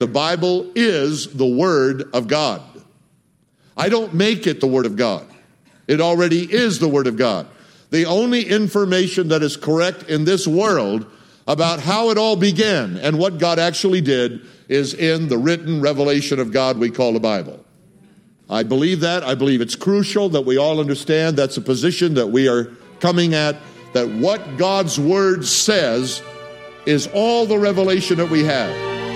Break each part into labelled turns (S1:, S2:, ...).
S1: The Bible is the Word of God. I don't make it the Word of God. It already is the Word of God. The only information that is correct in this world about how it all began and what God actually did is in the written revelation of God we call the Bible. I believe that. I believe it's crucial that we all understand that's a position that we are coming at, that what God's Word says is all the revelation that we have.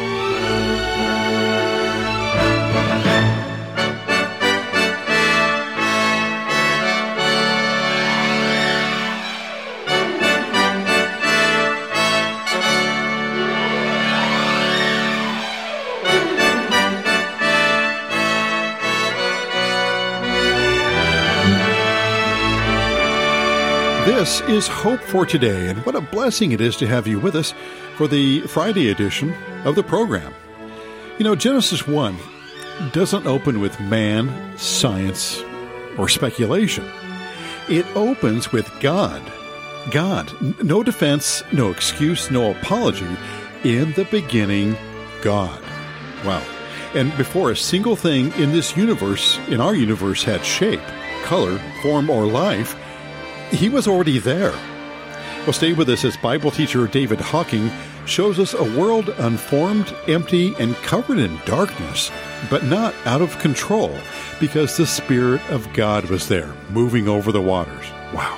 S2: This is Hope for Today, and what a blessing it is to have you with us for the Friday edition of the program. You know, Genesis 1 doesn't open with man, science, or speculation. It opens with God. God. No defense, no excuse, no apology. In the beginning, God. Wow. And before a single thing in this universe, in our universe, had shape, color, form, or life, He was already there. Well, stay with us as Bible teacher David Hawking shows us a world unformed, empty, and covered in darkness, but not out of control, because the Spirit of God was there, moving over the waters. Wow.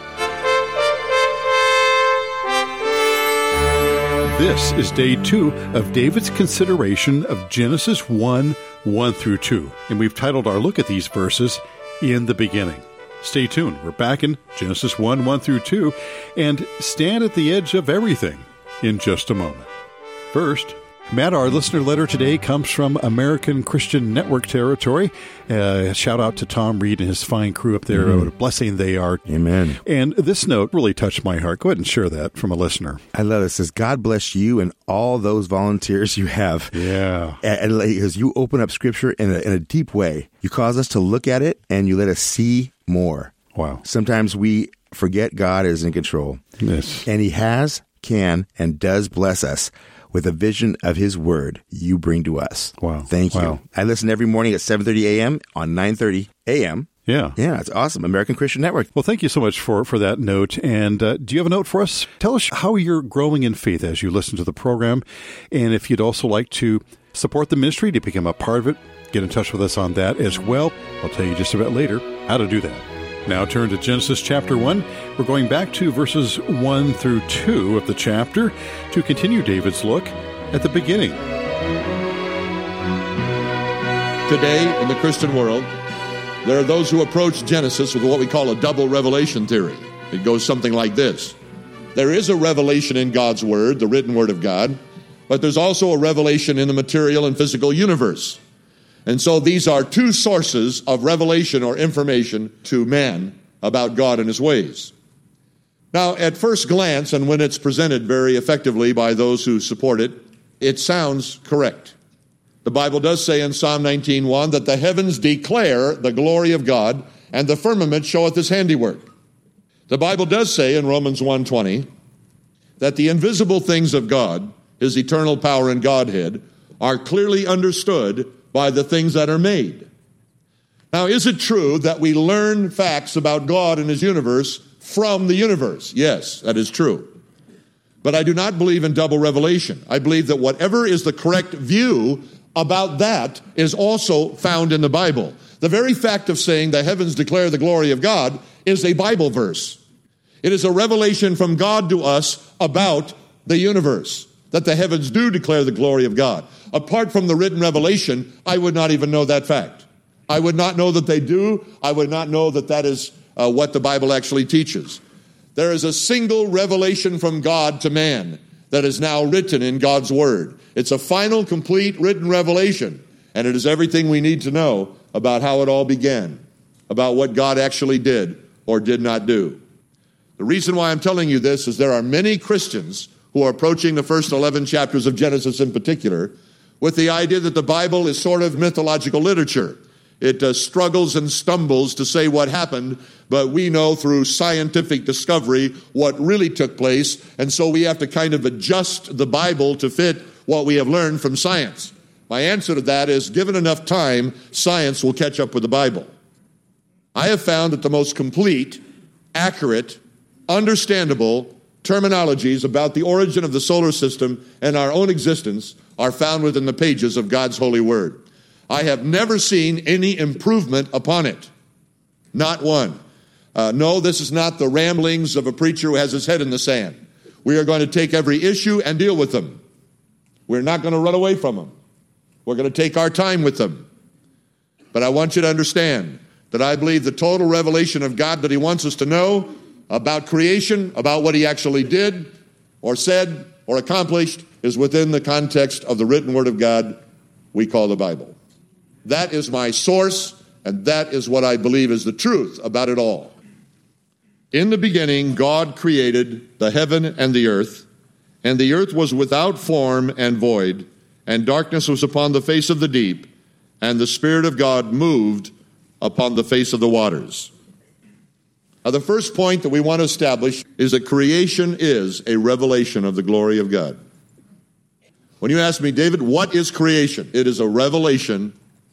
S2: This is day 2 of David's consideration of Genesis 1 through 2, and we've titled our look at these verses, In the Beginning. Stay tuned. We're back in Genesis 1 through 2, and stand at the edge of everything in just a moment. First, Matt, our listener letter today comes from American Christian Network territory. Shout out to Tom Reed and his fine crew up there. What a blessing they are.
S3: Amen.
S2: And this note really touched my heart. Go ahead and share that from a listener.
S3: I love it. It says, God bless you and all those volunteers you have.
S2: Yeah.
S3: As you open up Scripture in a deep way, you cause us to look at it and you let us see more.
S2: Wow.
S3: Sometimes we forget God is in control.
S2: Yes.
S3: And He has, can, and does bless us with a vision of His Word you bring to us.
S2: Wow.
S3: Thank you.
S2: Wow.
S3: I listen every morning at 7:30 a.m. on 9:30 a.m.
S2: Yeah.
S3: Yeah, it's awesome. American Christian Network.
S2: Well, thank you so much for that note. And do you have a note for us? Tell us how you're growing in faith as you listen to the program. And if you'd also like to support the ministry, to become a part of it, get in touch with us on that as well. I'll tell you just a bit later how to do that. Now turn to Genesis chapter 1. We're going back to verses 1 through 2 of the chapter to continue David's look at the beginning.
S1: Today, in the Christian world, there are those who approach Genesis with what we call a double revelation theory. It goes something like this. There is a revelation in God's Word, the written Word of God, but there's also a revelation in the material and physical universe. And so these are two sources of revelation or information to man about God and His ways. Now, at first glance, and when it's presented very effectively by those who support it, it sounds correct. The Bible does say in Psalm 19:1 that the heavens declare the glory of God, and the firmament showeth His handiwork. The Bible does say in Romans 1:20 that the invisible things of God, His eternal power and Godhead, are clearly understood by the things that are made. Now, is it true that we learn facts about God and His universe from the universe? Yes, that is true. But I do not believe in double revelation. I believe that whatever is the correct view about that is also found in the Bible. The very fact of saying the heavens declare the glory of God is a Bible verse. It is a revelation from God to us about the universe, that the heavens do declare the glory of God. Apart from the written revelation, I would not even know that fact. I would not know that they do. I would not know that that is what the Bible actually teaches. There is a single revelation from God to man that is now written in God's Word. It's a final, complete, written revelation, and it is everything we need to know about how it all began, about what God actually did or did not do. The reason why I'm telling you this is there are many Christians who are approaching the first 11 chapters of Genesis in particular with the idea that the Bible is sort of mythological literature. It struggles and stumbles to say what happened, but we know through scientific discovery what really took place, and so we have to kind of adjust the Bible to fit what we have learned from science. My answer to that is, given enough time, science will catch up with the Bible. I have found that the most complete, accurate, understandable terminologies about the origin of the solar system and our own existence are found within the pages of God's holy word. I have never seen any improvement upon it. Not one. No, this is not the ramblings of a preacher who has his head in the sand. We are going to take every issue and deal with them. We're not going to run away from them. We're going to take our time with them. But I want you to understand that I believe the total revelation of God that he wants us to know about creation, about what he actually did or said or accomplished, is within the context of the written word of God we call the Bible. That is my source, and that is what I believe is the truth about it all. In the beginning, God created the heaven and the earth was without form and void, and darkness was upon the face of the deep, and the Spirit of God moved upon the face of the waters. Now, the first point that we want to establish is that creation is a revelation of the glory of God. When you ask me, David, what is creation? It is a revelation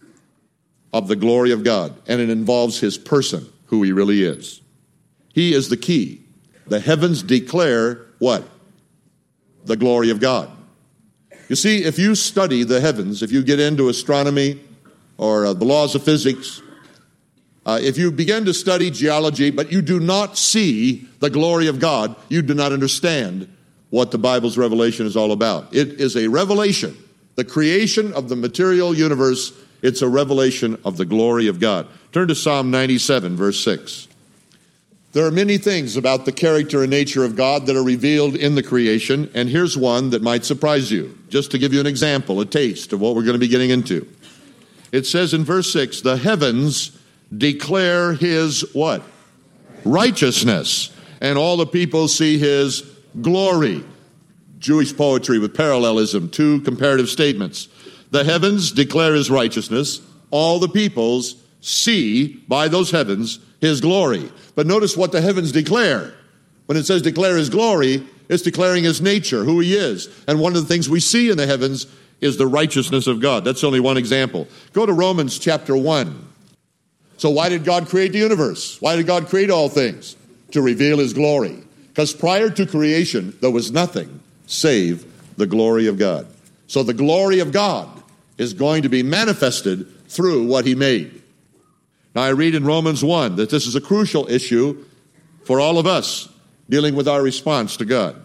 S1: of the glory of God, and it involves his person, who he really is. He is the key. The heavens declare what? The glory of God. You see, if you study the heavens, if you get into astronomy or the laws of physics, if you begin to study geology, but you do not see the glory of God, you do not understand what the Bible's revelation is all about. It is a revelation. The creation of the material universe, it's a revelation of the glory of God. Turn to Psalm 97, verse 6. There are many things about the character and nature of God that are revealed in the creation, and here's one that might surprise you, just to give you an example, a taste of what we're going to be getting into. It says in verse 6, the heavens declare his what? Righteousness, and all the people see his glory. Jewish poetry with parallelism, two comparative statements. The heavens declare his righteousness, all the peoples see by those heavens his glory. But notice what the heavens declare. When it says declare his glory, it's declaring his nature, who he is. And one of the things we see in the heavens is the righteousness of God. That's only one example. Go to Romans chapter 1. So why did God create the universe? Why did God create all things? To reveal his glory. Because prior to creation, there was nothing save the glory of God. So the glory of God is going to be manifested through what he made. Now, I read in Romans 1 that this is a crucial issue for all of us dealing with our response to God.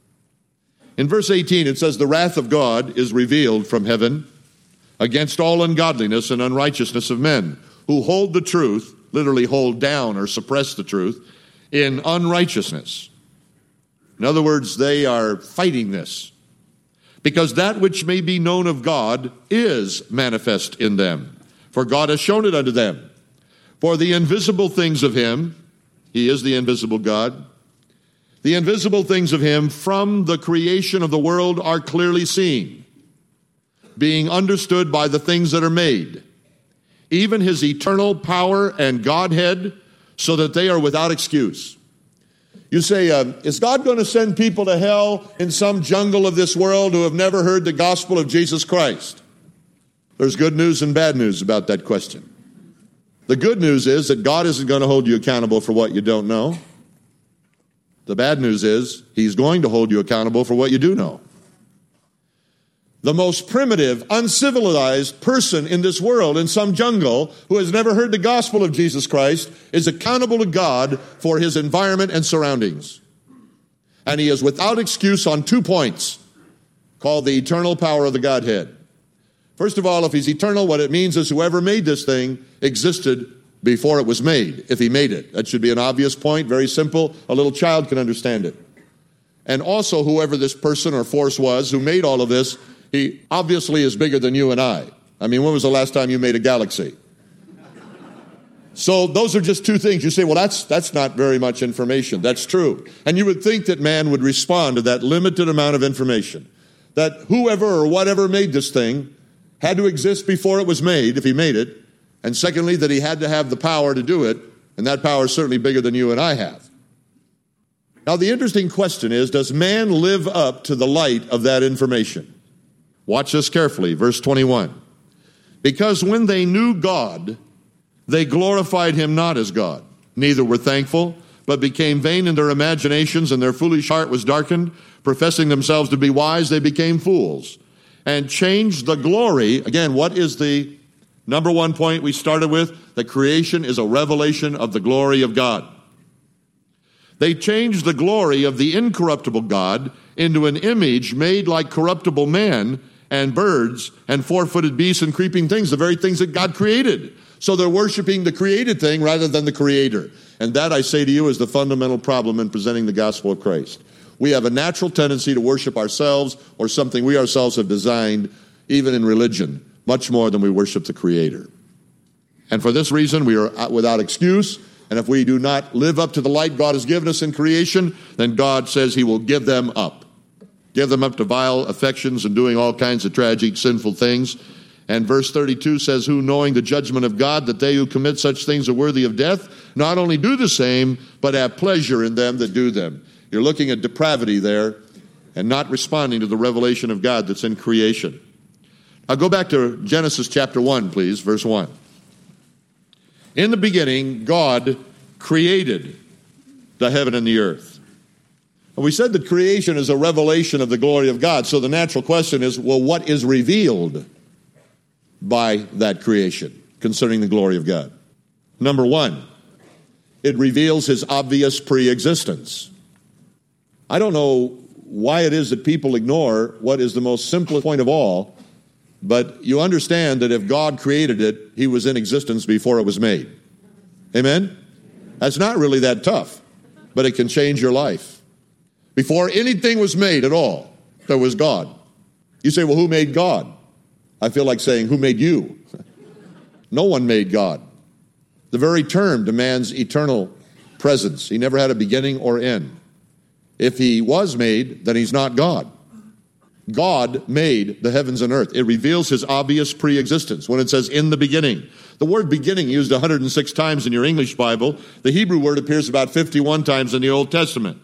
S1: In verse 18, it says, the wrath of God is revealed from heaven against all ungodliness and unrighteousness of men who hold the truth, literally hold down or suppress the truth, in unrighteousness. In other words, they are fighting this. Because that which may be known of God is manifest in them, for God has shown it unto them. For the invisible things of him, he is the invisible God, the invisible things of him from the creation of the world are clearly seen, being understood by the things that are made, even his eternal power and Godhead, so that they are without excuse. You say, is God going to send people to hell in some jungle of this world who have never heard the gospel of Jesus Christ? There's good news and bad news about that question. The good news is that God isn't going to hold you accountable for what you don't know. The bad news is he's going to hold you accountable for what you do know. The most primitive, uncivilized person in this world, in some jungle, who has never heard the gospel of Jesus Christ, is accountable to God for his environment and surroundings. And he is without excuse on 2 points, called the eternal power of the Godhead. First of all, if he's eternal, what it means is whoever made this thing existed before it was made, if he made it. That should be an obvious point, very simple. A little child can understand it. And also, whoever this person or force was who made all of this, he obviously is bigger than you and I. I mean, when was the last time you made a galaxy? So those are just 2 things. You say, well, that's not very much information. That's true. And you would think that man would respond to that limited amount of information. That whoever or whatever made this thing had to exist before it was made, if he made it. And secondly, that he had to have the power to do it. And that power is certainly bigger than you and I have. Now, the interesting question is, does man live up to the light of that information? Watch this carefully, verse 21. Because when they knew God, they glorified him not as God, neither were thankful, but became vain in their imaginations, and their foolish heart was darkened. Professing themselves to be wise, they became fools, and changed the glory. Again, what is the number one point we started with? That creation is a revelation of the glory of God. They changed the glory of the incorruptible God into an image made like corruptible man and birds and four-footed beasts and creeping things, the very things that God created. So they're worshiping the created thing rather than the Creator. And that, I say to you, is the fundamental problem in presenting the gospel of Christ. We have a natural tendency to worship ourselves or something we ourselves have designed, even in religion, much more than we worship the Creator. And for this reason, we are without excuse. And if we do not live up to the light God has given us in creation, then God says he will give them up. Give them up to vile affections and doing all kinds of tragic, sinful things. And verse 32 says, who knowing the judgment of God, that they who commit such things are worthy of death, not only do the same, but have pleasure in them that do them. You're looking at depravity there and not responding to the revelation of God that's in creation. Now go back to Genesis chapter 1, please, verse 1. In the beginning, God created the heaven and the earth. And we said that creation is a revelation of the glory of God. So the natural question is, well, what is revealed by that creation concerning the glory of God? Number one, it reveals his obvious pre-existence. I don't know why it is that people ignore what is the most simplest point of all, but you understand that if God created it, he was in existence before it was made. Amen? That's not really that tough, but it can change your life. Before anything was made at all, there was God. You say, well, who made God? I feel like saying, who made you? No one made God. The very term demands eternal presence. He never had a beginning or end. If he was made, then he's not God. God made the heavens and earth. It reveals his obvious pre-existence. When it says in the beginning, the word beginning used 106 times in your English Bible. The Hebrew word appears about 51 times in the Old Testament.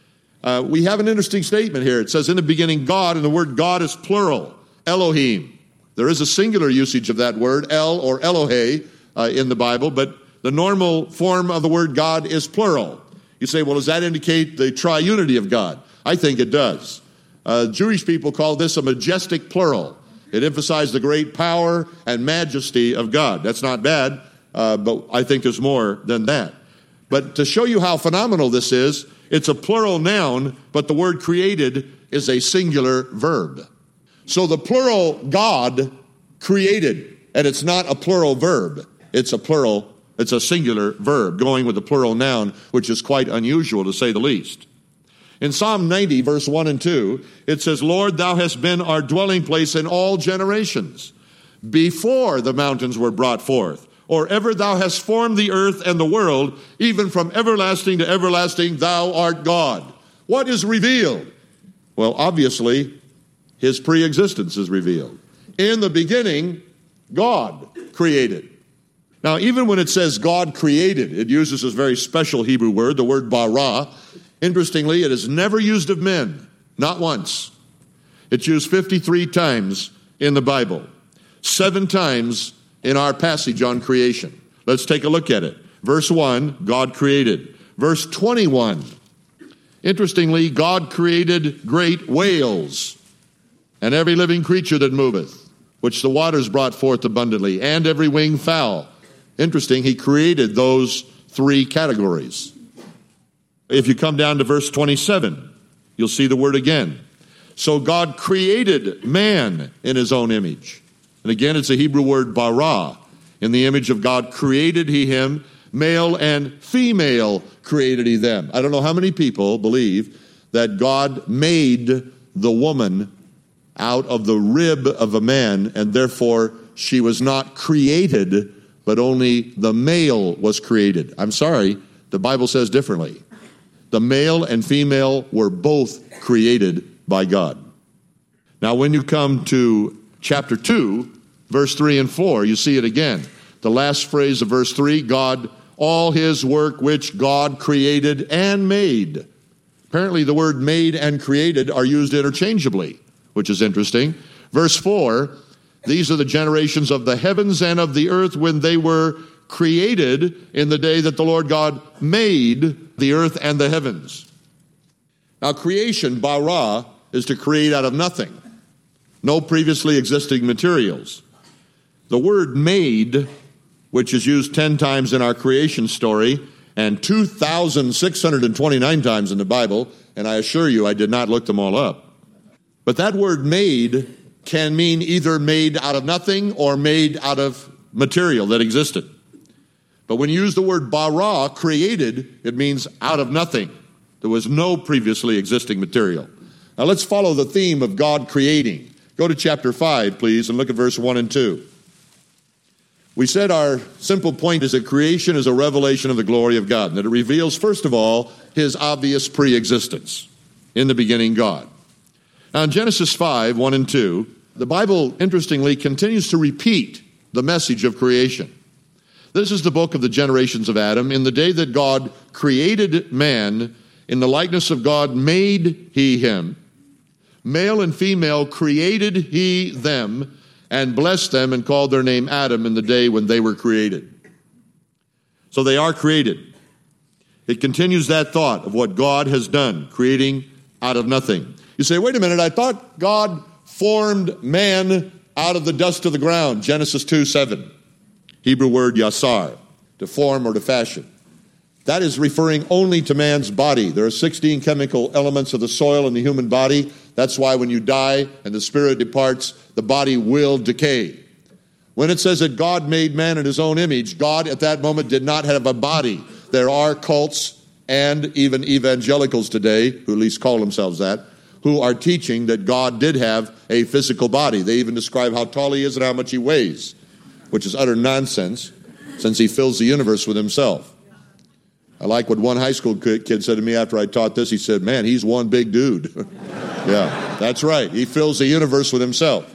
S1: We have an interesting statement here. It says in the beginning God, and the word God is plural, Elohim. There is a singular usage of that word, El or Elohe, in the Bible, but the normal form of the word God is plural. You say, well, does that indicate the triunity of God? I think it does. Jewish people call this a majestic plural. It emphasized the great power and majesty of God. That's not bad, but I think there's more than that. But to show you how phenomenal this is, it's a plural noun, but the word created is a singular verb. So the plural God created, and it's not a plural verb. It's a singular verb going with a plural noun, which is quite unusual to say the least. In Psalm 90, verse 1 and 2, it says, Lord, thou hast been our dwelling place in all generations, before the mountains were brought forth, or ever thou hast formed the earth and the world, even from everlasting to everlasting, thou art God. What is revealed? Well, obviously, his pre-existence is revealed. In the beginning, God created. Now, even when it says God created, it uses this very special Hebrew word, the word bara. Interestingly, it is never used of men, not once. It's used 53 times in the Bible, 7 times in our passage on creation. Let's take a look at it. Verse 1, God created. Verse 21, interestingly, God created great whales and every living creature that moveth, which the waters brought forth abundantly, and every winged fowl. Interesting, he created those 3 categories. If you come down to verse 27, you'll see the word again. So God created man in his own image. And again, it's a Hebrew word bara. In the image of God created he him, male and female created he them. I don't know how many people believe that God made the woman out of the rib of a man, and therefore she was not created, but only the male was created. I'm sorry, the Bible says differently. The male and female were both created by God. Now, when you come to chapter 2, verse 3 and 4, you see it again. The last phrase of verse 3, God, all his work which God created and made. Apparently, the word made and created are used interchangeably, which is interesting. Verse 4, these are the generations of the heavens and of the earth when they were created in the day that the Lord God made the earth and the heavens. Now creation, bara, is to create out of nothing. No previously existing materials. The word made, which is used 10 times in our creation story and 2,629 times in the Bible, and I assure you I did not look them all up. But that word made can mean either made out of nothing or made out of material that existed. But when you use the word bara, created, it means out of nothing. There was no previously existing material. Now let's follow the theme of God creating. Go to chapter 5, please, and look at verse 1 and 2. We said our simple point is that creation is a revelation of the glory of God, and that it reveals, first of all, his obvious pre-existence. In the beginning, God. Now in Genesis 5, 1 and 2, the Bible, interestingly, continues to repeat the message of creation. This is the book of the generations of Adam. In the day that God created man, in the likeness of God made he him. Male and female created he them, and blessed them and called their name Adam in the day when they were created. So they are created. It continues that thought of what God has done, creating out of nothing. You say, wait a minute, I thought God formed man out of the dust of the ground. Genesis 2:7. Hebrew word yasar, to form or to fashion. That is referring only to man's body. There are 16 chemical elements of the soil in the human body. That's why when you die and the spirit departs, the body will decay. When it says that God made man in his own image, God at that moment did not have a body. There are cults and even evangelicals today, who at least call themselves that, who are teaching that God did have a physical body. They even describe how tall he is and how much he weighs, which is utter nonsense, since he fills the universe with himself. I like what one high school kid said to me after I taught this. He said, man, he's one big dude. Yeah, that's right. He fills the universe with himself.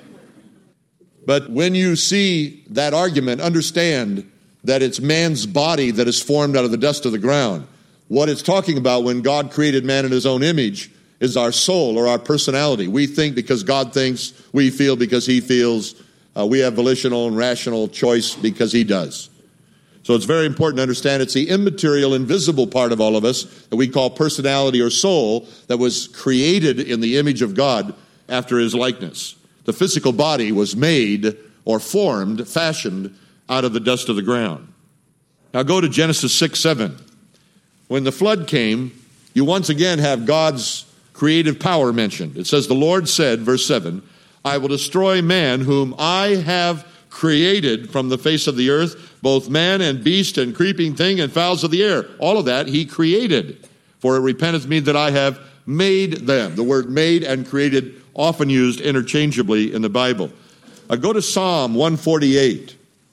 S1: But when you see that argument, understand that it's man's body that is formed out of the dust of the ground. What it's talking about when God created man in his own image is our soul or our personality. We think because God thinks, we feel because he feels, we have volitional and rational choice because he does. So it's very important to understand it's the immaterial, invisible part of all of us that we call personality or soul that was created in the image of God after his likeness. The physical body was made or formed, fashioned out of the dust of the ground. Now go to Genesis 6:7. When the flood came, you once again have God's creative power mentioned. It says, the Lord said, verse 7, I will destroy man whom I have created from the face of the earth, both man and beast and creeping thing and fowls of the air. All of that he created. For it repenteth me that I have made them. The word made and created often used interchangeably in the Bible. Go to Psalm 148.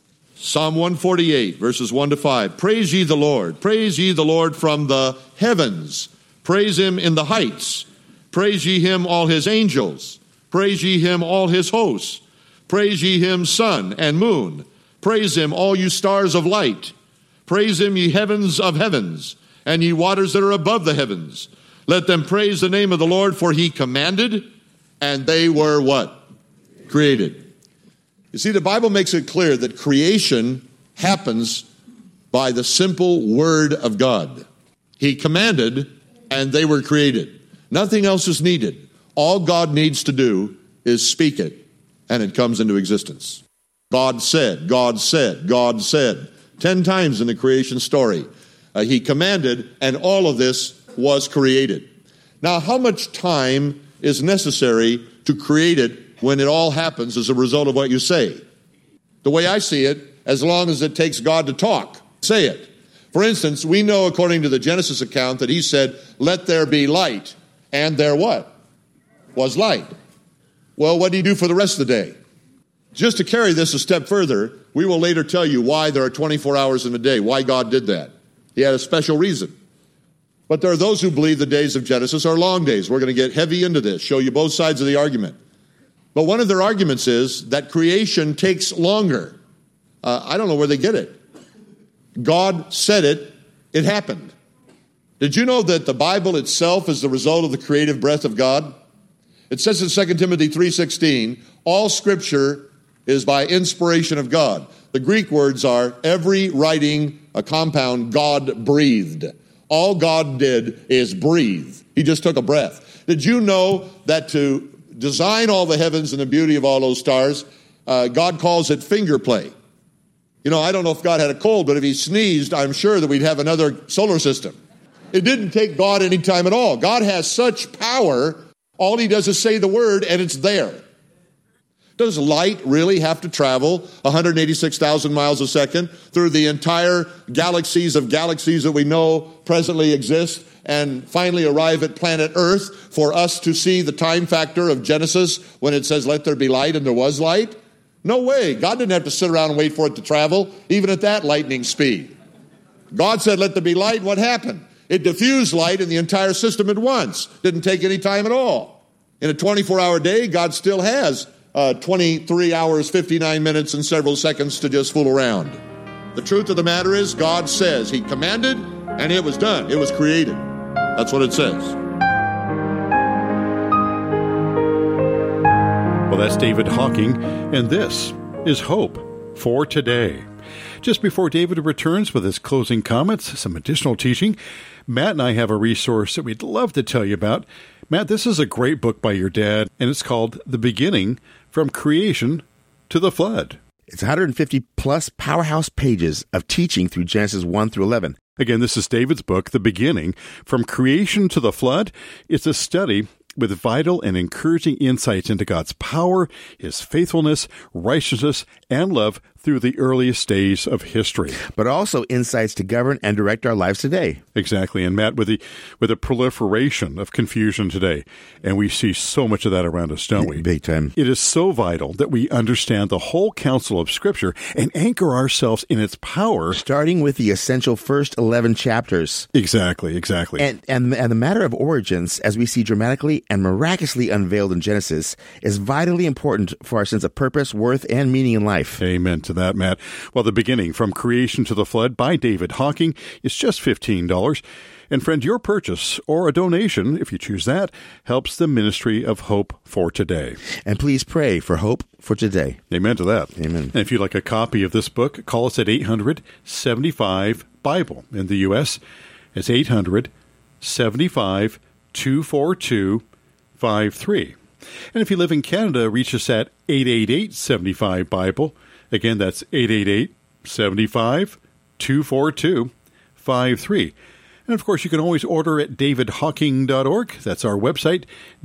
S1: Psalm 148, verses 1 to 5. Praise ye the Lord. Praise ye the Lord from the heavens. Praise him in the heights. Praise ye him, all his angels. Praise ye him, all his hosts. Praise ye him, sun and moon. Praise him, all you stars of light. Praise him, ye heavens of heavens, and ye waters that are above the heavens. Let them praise the name of the Lord, for he commanded, and they were what? Created. You see, the Bible makes it clear that creation happens by the simple word of God. He commanded, and they were created. Nothing else is needed. All God needs to do is speak it, and it comes into existence. God said, God said, God said. 10 times in the creation story. He commanded, and all of this was created. Now, how much time is necessary to create it when it all happens as a result of what you say? The way I see it, as long as it takes God to talk, say it. For instance, we know according to the Genesis account that he said, let there be light. And there what? Was light. Well, what did he do for the rest of the day? Just to carry this a step further, we will later tell you why there are 24 hours in a day, why God did that. He had a special reason. But there are those who believe the days of Genesis are long days. We're going to get heavy into this, show you both sides of the argument. But one of their arguments is that creation takes longer. I don't know where they get it. God said it, it happened. Did you know that the Bible itself is the result of the creative breath of God? It says in 2 Timothy 3:16, all Scripture is by inspiration of God. The Greek words are every writing, a compound, God breathed. All God did is breathe. He just took a breath. Did you know that to design all the heavens and the beauty of all those stars, God calls it finger play? You know, I don't know if God had a cold, but if he sneezed, I'm sure that we'd have another solar system. It didn't take God any time at all. God has such power, all he does is say the word and it's there. Does light really have to travel 186,000 miles a second through the entire galaxies of galaxies that we know presently exist and finally arrive at planet Earth for us to see the time factor of Genesis when it says, let there be light, and there was light? No way. God didn't have to sit around and wait for it to travel, even at that lightning speed. God said, let there be light. What happened? It diffused light in the entire system at once. Didn't take any time at all. In a 24-hour day, God still has 23 hours, 59 minutes, and several seconds to just fool around. The truth of the matter is, God says, he commanded, and it was done. It was created. That's what it says.
S2: Well, that's David Hocking, and this is Hope for Today. Just before David returns with his closing comments, some additional teaching, Matt and I have a resource that we'd love to tell you about. Matt, this is a great book by your dad, and it's called The Beginning, From Creation to the Flood.
S3: It's 150-plus powerhouse pages of teaching through Genesis 1 through 11.
S2: Again, this is David's book, The Beginning, From Creation to the Flood. It's a study with vital and encouraging insights into God's power, his faithfulness, righteousness, and love through the earliest days of history.
S3: But also insights to govern and direct our lives today.
S2: Exactly. And Matt, with the proliferation of confusion today, and we see so much of that around us, don't we?
S3: Big time.
S2: It is so vital that we understand the whole counsel of Scripture and anchor ourselves in its power.
S3: Starting with the essential first 11 chapters.
S2: Exactly.
S3: And the matter of origins, as we see dramatically and miraculously unveiled in Genesis, is vitally important for our sense of purpose, worth, and meaning in life.
S2: Amen to that, Matt. Well, The Beginning, From Creation to the Flood by David Hocking is just $15. And friend, your purchase or a donation, if you choose that, helps the ministry of Hope for Today.
S3: And please pray for Hope for Today.
S2: Amen to that.
S3: Amen.
S2: And if you'd like a copy of this book, call us at 800-75-BIBLE. In the U.S., it's 800-75-242-53. And if you live in Canada, reach us at 888-75-BIBLE. Again, that's 888-75-242-53. And, of course, you can always order at davidhocking.org. That's our website,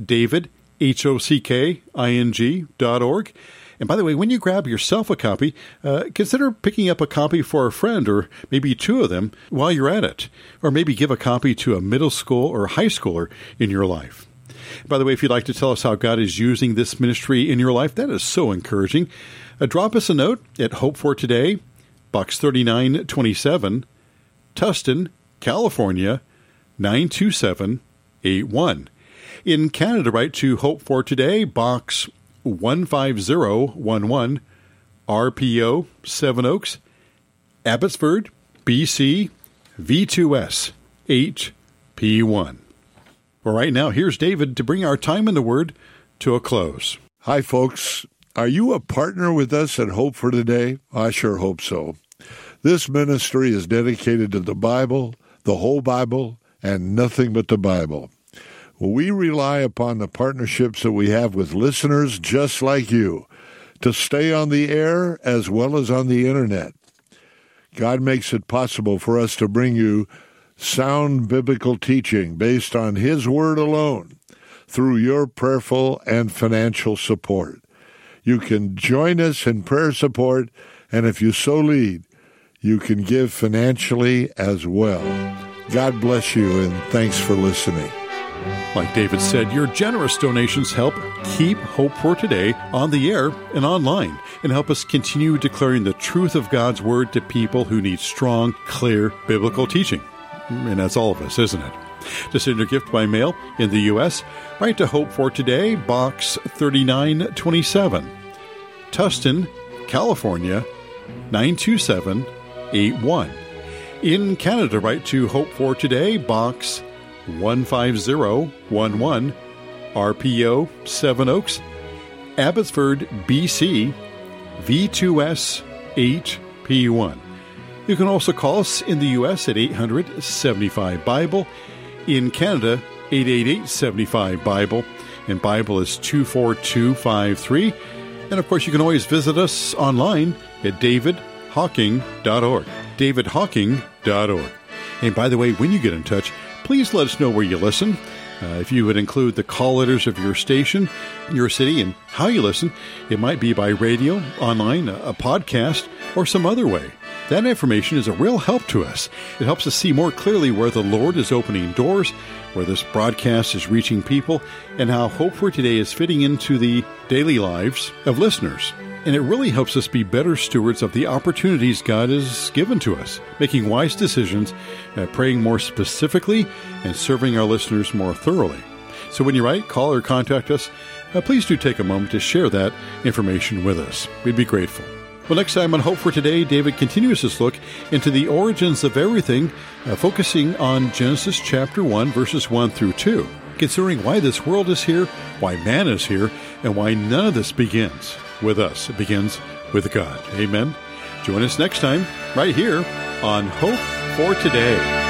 S2: davidhocking.org. And, by the way, when you grab yourself a copy, consider picking up a copy for a friend or maybe two of them while you're at it. Or maybe give a copy to a middle school or high schooler in your life. By the way, if you'd like to tell us how God is using this ministry in your life, that is so encouraging. Drop us a note at Hope for Today, Box 3927, Tustin, California, 92781. In Canada, write to Hope for Today, Box 15011, RPO, Seven Oaks, Abbotsford, BC, V2S, 8P1. Well, right now, here's David to bring our time in the Word to a close.
S4: Hi, folks. Are you a partner with us at Hope for Today? I sure hope so. This ministry is dedicated to the Bible, the whole Bible, and nothing but the Bible. Well, we rely upon the partnerships that we have with listeners just like you to stay on the air as well as on the Internet. God makes it possible for us to bring you sound biblical teaching based on His Word alone through your prayerful and financial support. You can join us in prayer support, and if you so lead, you can give financially as well. God bless you, and thanks for listening.
S2: Like David said, your generous donations help keep Hope for Today on the air and online, and help us continue declaring the truth of God's Word to people who need strong, clear biblical teaching. And that's all of us, isn't it? To send your gift by mail in the U.S., write to Hope for Today, Box 3927, Tustin, California, 92781. In Canada, write to Hope for Today, Box 15011, RPO 7 Oaks, Abbotsford, BC, V2S 8P1. You can also call us in the U.S. at 800-75-BIBLE, in Canada, 888-75-BIBLE, and Bible is 24253. And of course, you can always visit us online at davidhawking.org, davidhawking.org. And by the way, when you get in touch, please let us know where you listen. If you would include the call letters of your station, your city, and how you listen, it might be by radio, online, a podcast, or some other way. That information is a real help to us. It helps us see more clearly where the Lord is opening doors, where this broadcast is reaching people, and how Hope for Today is fitting into the daily lives of listeners. And it really helps us be better stewards of the opportunities God has given to us, making wise decisions, praying more specifically, and serving our listeners more thoroughly. So when you write, call, or contact us, please do take a moment to share that information with us. We'd be grateful. Well, next time on Hope for Today, David continues his look into the origins of everything, focusing on Genesis chapter 1, verses 1 through 2, considering why this world is here, why man is here, and why none of this begins with us. It begins with God. Amen. Join us next time, right here on Hope for Today.